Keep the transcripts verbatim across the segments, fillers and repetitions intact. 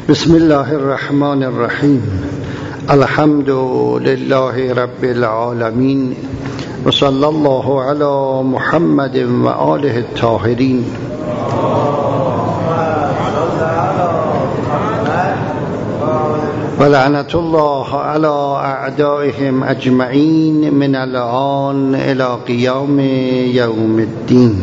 بسم الله الرحمن الرحیم. الحمد لله رب العالمین و صلی الله علی محمد و آله الطاهرین. و لعنت الله علی اعدائهم اجمعین من الآن الی قیام یوم الدین.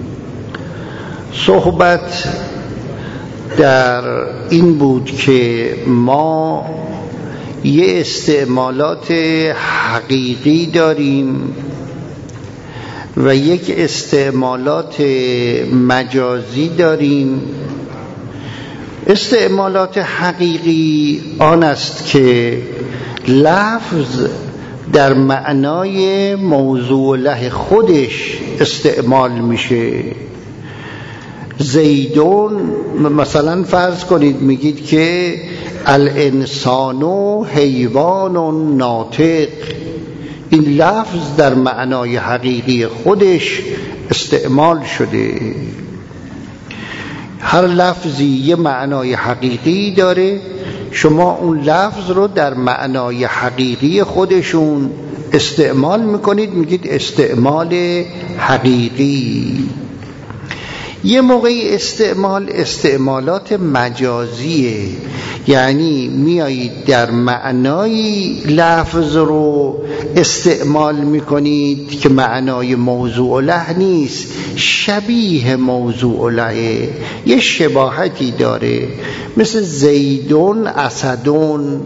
صحبت در این بود که ما یه استعمالات حقیقی داریم و یک استعمالات مجازی داریم. استعمالات حقیقی آن است که لفظ در معنای موضوع له خودش استعمال میشه. زیدون، مثلا فرض کنید میگید که الانسان حیوان ناطق، این لفظ در معنای حقیقی خودش استعمال شده. هر لفظی یه معنای حقیقی داره، شما اون لفظ رو در معنای حقیقی خودشون استعمال میکنید، میگید استعمال حقیقی. یه موقعی استعمال استعمالات مجازیه، یعنی میایید در معنای لفظ رو استعمال میکنید که معنای موضوع له نیست، شبیه موضوع له، یه شباهتی داره، مثل زیدون اسدون.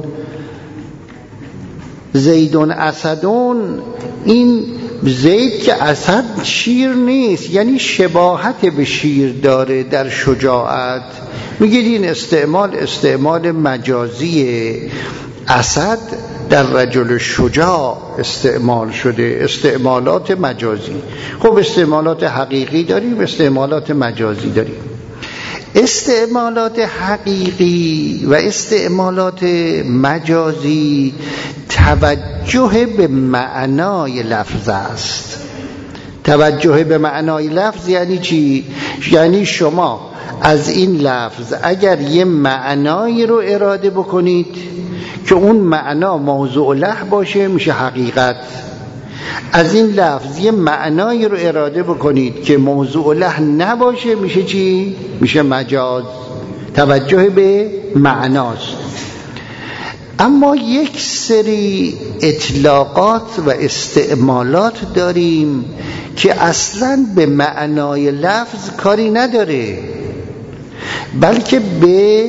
زیدون اسدون، این زید که اسد شیر نیست، یعنی شباهت به شیر داره در شجاعت، میگید این استعمال استعمال مجازیه. اسد در رجل شجاع استعمال شده، استعمالات مجازی. خب استعمالات حقیقی داریم، استعمالات مجازی داریم. استعمالات حقیقی و استعمالات مجازی توجه به معنای لفظ است. توجه به معنای لفظ یعنی چی؟ یعنی شما از این لفظ اگر یه معنایی رو اراده بکنید که اون معنا موضوع له باشه، میشه حقیقت. از این لفظ یه معنایی رو اراده بکنید که موضوع له نباشه، میشه چی؟ میشه مجاز. توجه به معناست. اما یک سری اطلاقات و استعمالات داریم که اصلاً به معنای لفظ کاری نداره، بلکه به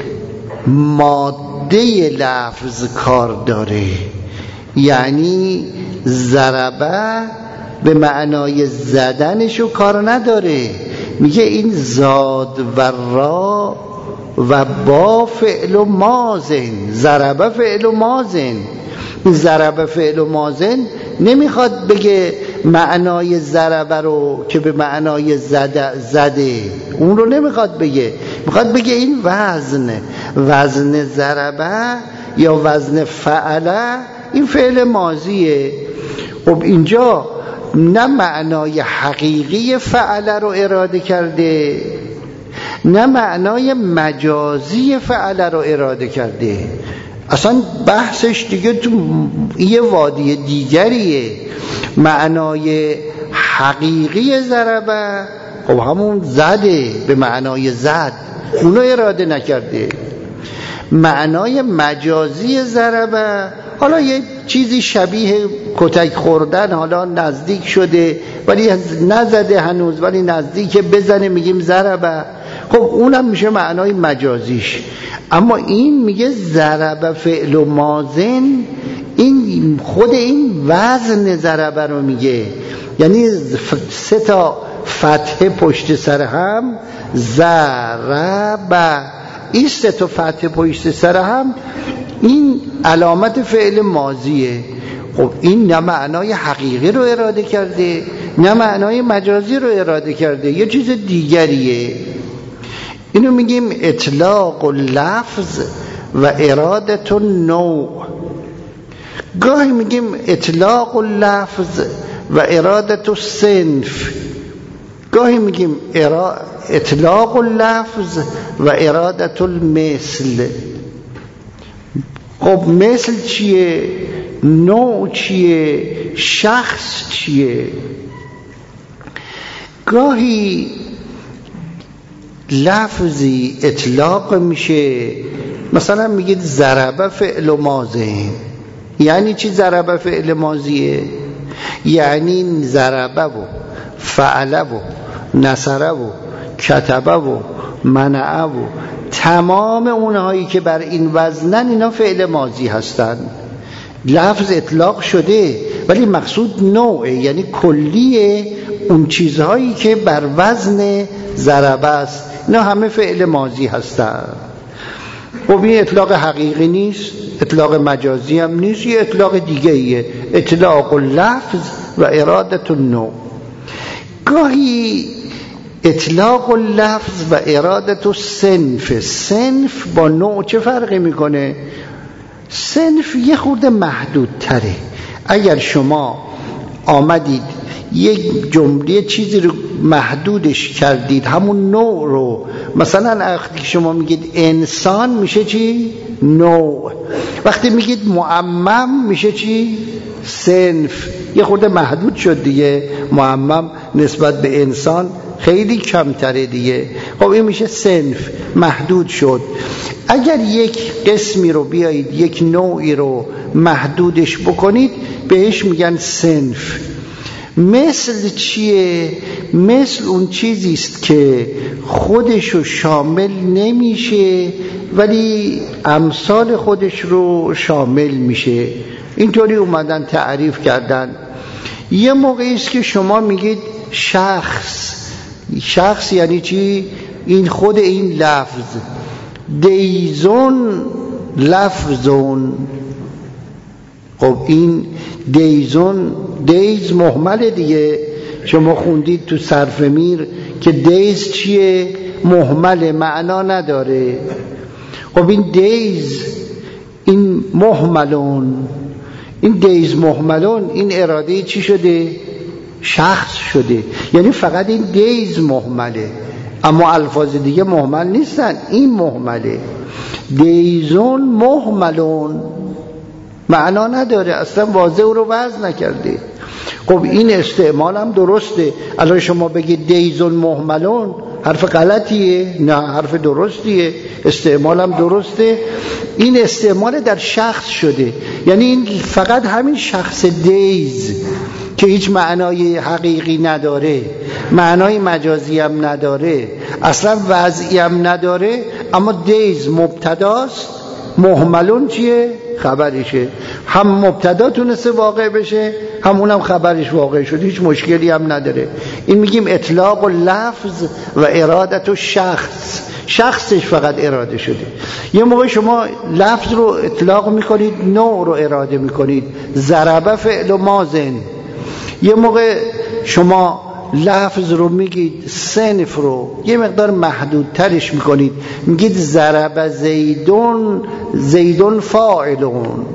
ماده لفظ کار داره. یعنی ضربه به معنای زدنشو کار نداره، میگه این زاد و را و با فعل و مازن، ضربه فعل و مازن. این ضربه فعل و مازن نمیخواد بگه معنای ضربه رو که به معنای زده, زده اون رو نمیخواد بگه، میخواد بگه این وزن وزن ضربه یا وزن فعله، این فعل ماضیه. خب اینجا نه معنای حقیقی فعله رو اراده کرده، نه معنای مجازی فعله رو اراده کرده. اصلا بحثش دیگه تو یه وادی دیگریه. معنای حقیقی ضربه خب همون زده، به معنای زد، اونو اراده نکرده. معنای مجازی ضربه حالا یه چیزی شبیه کتک خوردن، حالا نزدیک شده ولی نزده هنوز، ولی نزدیک بزنه میگیم ضربه. خب اونم میشه معنای مجازیش. اما این میگه ضربه فعل و مازن، این خود این وزن ضربه رو میگه، یعنی سه تا فتحه پشت سر هم، ضربه، این سه تا فتحه پشت سر هم، این علامت فعل ماضیه. خب این نه معنای حقیقی رو اراده کرده، نه معنای مجازی رو اراده کرده، یه چیز دیگریه. اینو میگیم اطلاق اللفظ و ارادت النوع. گاهی میگیم اطلاق اللفظ و ارادت الصنف، گاهی میگیم اطلاق اللفظ و ارادت المثل. خب مثل چیه؟ نوع چیه؟ شخص چیه؟ گاهی لفظی اطلاق میشه، مثلا میگید ضربه فعل ماضی. یعنی چی ضربه فعل ماضیه؟ یعنی ضربه و فعله و نصره و کتبه و منعه و تمام اونهایی که بر این وزنن اینا فعل ماضی هستن. لفظ اطلاق شده ولی مقصود نوعه، یعنی کلیه اون چیزهایی که بر وزن ضربه است، اینا همه فعل ماضی هستن. خب این اطلاق حقیقی نیست، اطلاق مجازی هم نیست، یه اطلاق دیگه ایه، اطلاق اللفظ و ارادت النوع. گاهی اطلاق اللفظ و ارادت الصنف. صنف با نوع چه فرقی میکنه؟ صنف یه خورده محدود تره. اگر شما آمدید یک جمله چیزی رو محدودش کردید، همون نوع رو، مثلا وقتی شما میگید انسان میشه چی؟ نوع. وقتی میگید معمم میشه چی؟ صنف. یه خورده محدود شد دیگه، معمم نسبت به انسان خیلی کمتره دیگه. خب این میشه صنف، محدود شد. اگر یک قسمی رو بیایید یک نوعی رو محدودش بکنید بهش میگن صنف. مثل چیه؟ مثل اون چیزی است که خودشو شامل نمیشه ولی امثال خودش رو شامل میشه. اینطوری اومدن تعریف کردن. یه موقعی است که شما میگید شخص. شخص یعنی چی؟ این خود این لفظ. دیزون لفظون. خب این دیزون، دیز محمل دیگه. شما خوندید تو صرف میر که دیز چیه؟ محمل، معنا نداره. خب این دیز، این محملون، این دیز محملون، این اراده چی شده؟ شخص شده. یعنی فقط این دیز محمله، اما الفاظ دیگه محمل نیستن. این محمله. دیزون محملون معنا نداره، اصلا واضح او رو وضع نکرده. خب این استعمال هم درسته. الان شما بگید دیزون محملون حرف غلطیه؟ نه، حرف درستیه، استعمال هم درسته. این استعمال در شخص شده، یعنی این فقط همین شخص دیز که هیچ معنای حقیقی نداره، معنای مجازی هم نداره، اصلا وضعی هم نداره، اما دیز مبتداست، محملون چیه؟ خبرشه. هم مبتدا تونسته واقع بشه، همونم خبرش واقع شد، هیچ مشکلی هم نداره. این میگیم اطلاق اللفظ و ارادت الشخص. شخصش فقط اراده شده. یه موقع شما لفظ رو اطلاق میکنید، نوع رو اراده میکنید. ضربه فعل و ماضن. یه موقع شما لفظ رو میگید، صنف رو یه مقدار محدودترش میکنید، میگید ضرب زیدون، زیدون فاعلون،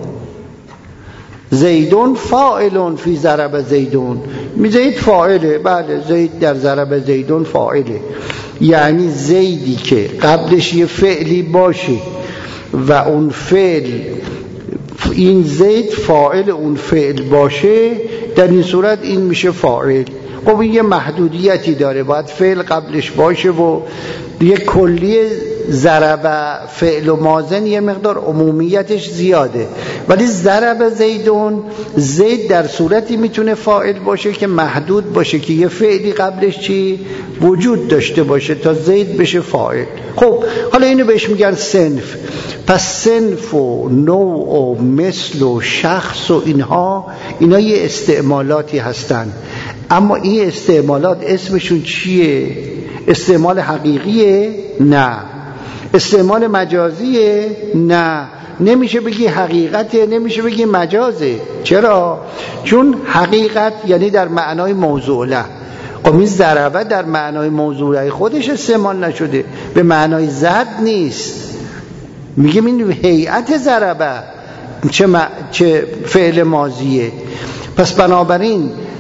زیدون فاعلون فی ضرب زیدون. زید فاعله، بله، زید در ضرب زیدون فاعله. یعنی زیدی که قبلش یه فعلی باشه و اون فعل، این زید فاعل اون فعل باشه، در این صورت این میشه فاعل. خب این یه محدودیتی داره، باید فعل قبلش باشه و یه کلی ضرب فعل و ماضن یه مقدار عمومیتش زیاده. ولی ضرب زیدون، زید در صورتی میتونه فاعل باشه که محدود باشه، که یه فعلی قبلش چی وجود داشته باشه تا زید بشه فاعل. خب حالا اینو بهش میگن صنف. پس صنف و نوع و مثل و شخص و اینها، اینا یه استعمالاتی هستن، اما این استعمالات اسمشون چیه؟ استعمال حقیقیه؟ نه. استعمال مجازیه؟ نه. نمیشه بگی حقیقته، نمیشه بگی مجازه. چرا؟ چون حقیقت یعنی در معنای موضوعه. خب این ضربه در معنای موضوعه خودش استعمال نشده، به معنای زد نیست. میگیم این هیئت ضربه چه, م... چه فعل ماضیه. پس بنابراین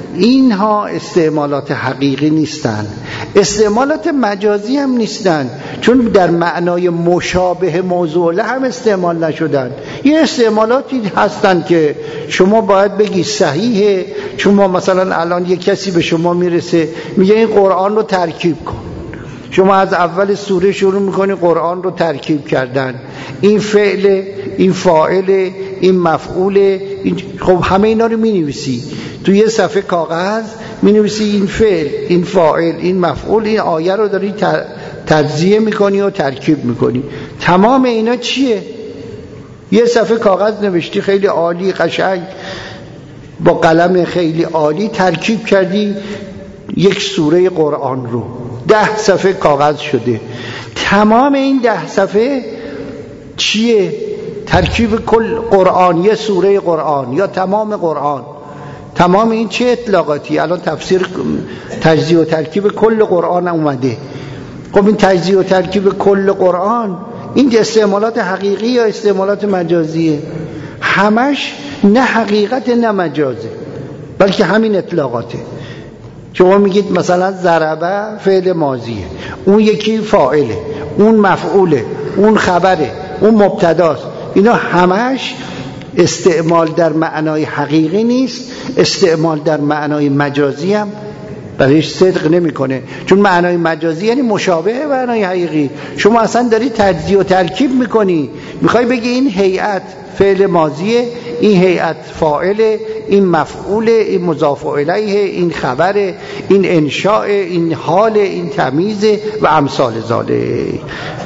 اینها استعمالات حقیقی نیستن، استعمالات مجازی هم نیستن، چون در معنای مشابه موضوع له هم استعمال نشدن. یه استعمالاتی هستن که شما باید بگی صحیحه. شما مثلا الان یه کسی به شما میرسه میگه این قرآن رو ترکیب کن، شما از اول سوره شروع میکنی قرآن رو ترکیب کردن، این فعل، این فاعل، این مفعول، این... خب همه اینا رو مینویسی تو یه صفحه کاغذ، مینویسی این فعل، این فاعل، این مفعول، این آیه رو داری تر... تجزیه میکنی و ترکیب میکنی. تمام اینا چیه؟ یه صفحه کاغذ نوشتی خیلی عالی قشنگ با قلم خیلی عالی ترکیب کردی یک سوره قرآن رو، ده صفحه کاغذ شده. تمام این ده صفحه چیه؟ ترکیب کل قرآن، یه سوره قرآن یا تمام قرآن. تمام این چه اطلاقاتی؟ الان تفسیر تجزیه و ترکیب کل قرآن اومده. خب این تجزیه و ترکیب کل قرآن این استعمالات حقیقی یا استعمالات مجازیه؟ همش نه حقیقت نه مجازه، بلکه همین اطلاقاته. شما میگید مثلا ضربه فعل ماضیه، اون یکی فاعله، اون مفعوله، اون خبره، اون مبتداست. اینا همش استعمال در معنای حقیقی نیست، استعمال در معنای مجازی هم برایش صدق نمیکنه، چون معنای مجازی یعنی مشابه معنای حقیقی. شما اصلا داری تجزیه و ترکیب میکنی، میخوای بگی این هیئت فعل ماضیه، این هیئت فاعله، این مفعوله، این مضاف الیه، این خبره، این انشاء، این حال، این تمیز و امثال ذالک.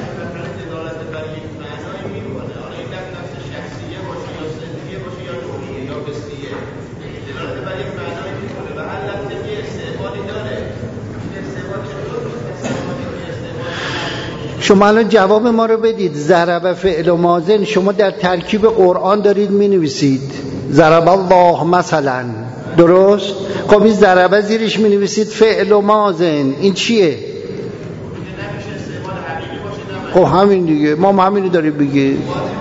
شما الان جواب ما رو بدید. ضرب فعل و ماضی شما در ترکیب قرآن دارید می نویسید ضرب الله مثلا، درست؟ خب این ضربه زیرش می نویسید فعل و ماضی، این چیه؟ خب همین دیگه، ما همین داریم بگید.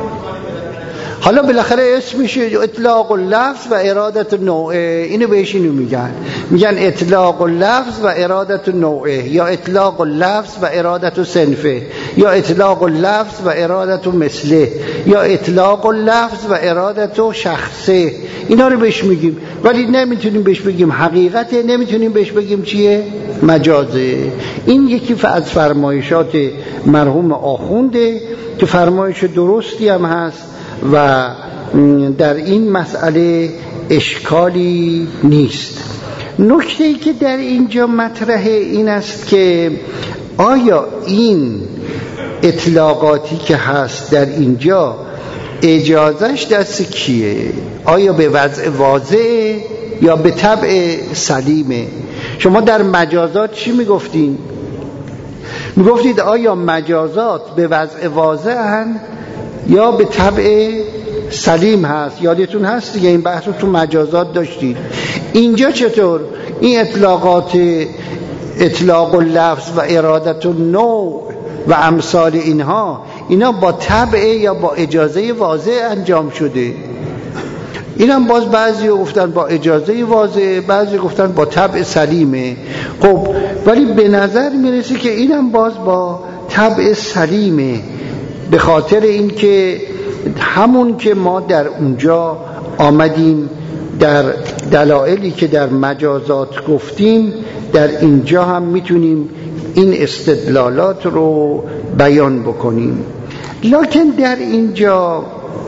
حالا بالاخره اسمش اطلاق اللفظ و ارادت النوعه، اینو بهش اینو میگن، میگن اطلاق اللفظ و ارادت النوعه، یا اطلاق اللفظ و ارادت صنفه، یا اطلاق اللفظ و ارادت مثله، یا اطلاق اللفظ و ارادت شخصه. اینا رو بهش میگیم، ولی نمیتونیم بهش بگیم حقیقته، نمیتونیم بهش بگیم چیه؟ مجازه. این یکی از فرمایشات مرحوم آخونده که فرمایش درستی هم هست و در این مسئله اشکالی نیست. نکته‌ای که در اینجا مطرحه این است که آیا این اطلاقاتی که هست در اینجا اجازهش دست کیه؟ آیا به وضع واضحه یا به طبع سلیمه؟ شما در مجازات چی میگفتین؟ میگفتید آیا مجازات به وضع واضحن یا به طبع سلیم هست؟ یادتون هست دیگه این بحث رو تو مجازات داشتید. اینجا چطور؟ این اطلاقات اطلاق اللفظ و ارادت النوع و امثال اینها، اینا با طبع یا با اجازه واضح انجام شده؟ اینم باز بعضی گفتن با اجازه واضح، بعضی گفتن با طبع سلیمه. خب ولی به نظر میرسه که اینم باز با طبع سلیمه، به خاطر اینکه همون که ما در اونجا آمدیم در دلایلی که در مجازات گفتیم، در اینجا هم میتونیم این استدلالات رو بیان بکنیم. لکن در اینجا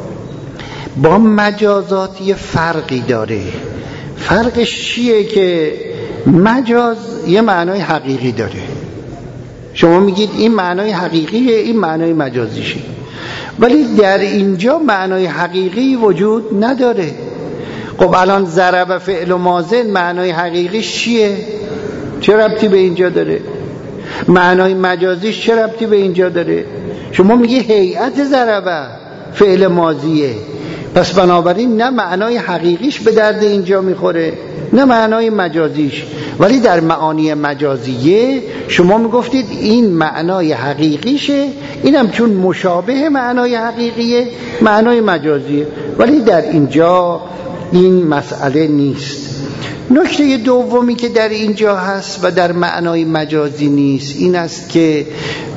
با مجازات یه فرقی داره. فرقش چیه؟ که مجاز یه معنای حقیقی داره، شما میگید این معنای حقیقیه، این معنای مجازیشه، ولی در اینجا معنای حقیقی وجود نداره. خب الان ضرب فعل و ماضی معنای حقیقیش چیه؟ چه ربطی به اینجا داره؟ معنای مجازیش چه ربطی به اینجا داره؟ شما میگی هیئت ضرب فعل ماضیه، پس بنابراین نه معنای حقیقیش به درد اینجا میخوره نه معنای مجازیش. ولی در معانی مجازیه شما میگفتید این معنای حقیقیشه، اینم چون مشابه معنای حقیقیه معنای مجازیه، ولی در اینجا این مسئله نیست. نکته دومی که در اینجا هست و در معنای مجازی نیست این است که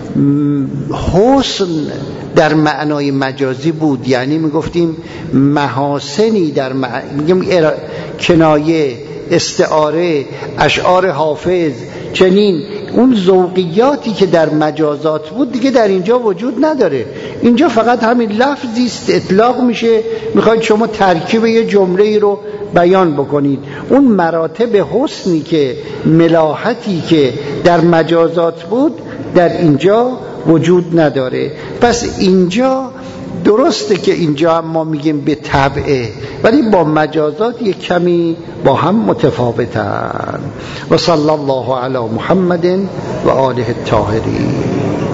حسن در معنای مجازی بود، یعنی میگفتیم محاسنی در مع... میگم کنایه، استعاره، اشعار حافظ، چنین اون ذوقیاتی که در مجازات بود دیگه در اینجا وجود نداره. اینجا فقط همین لفظی است اطلاق میشه، میخواید شما ترکیب یه جمله ای رو بیان بکنید. اون مراتب حسنی که ملاحتی که در مجازات بود در اینجا وجود نداره. پس اینجا درسته که اینجا ما میگیم به طبعه، ولی با مجازات یک کمی با هم متفاوتن. و صلی الله علی محمد و آله الطاهرین.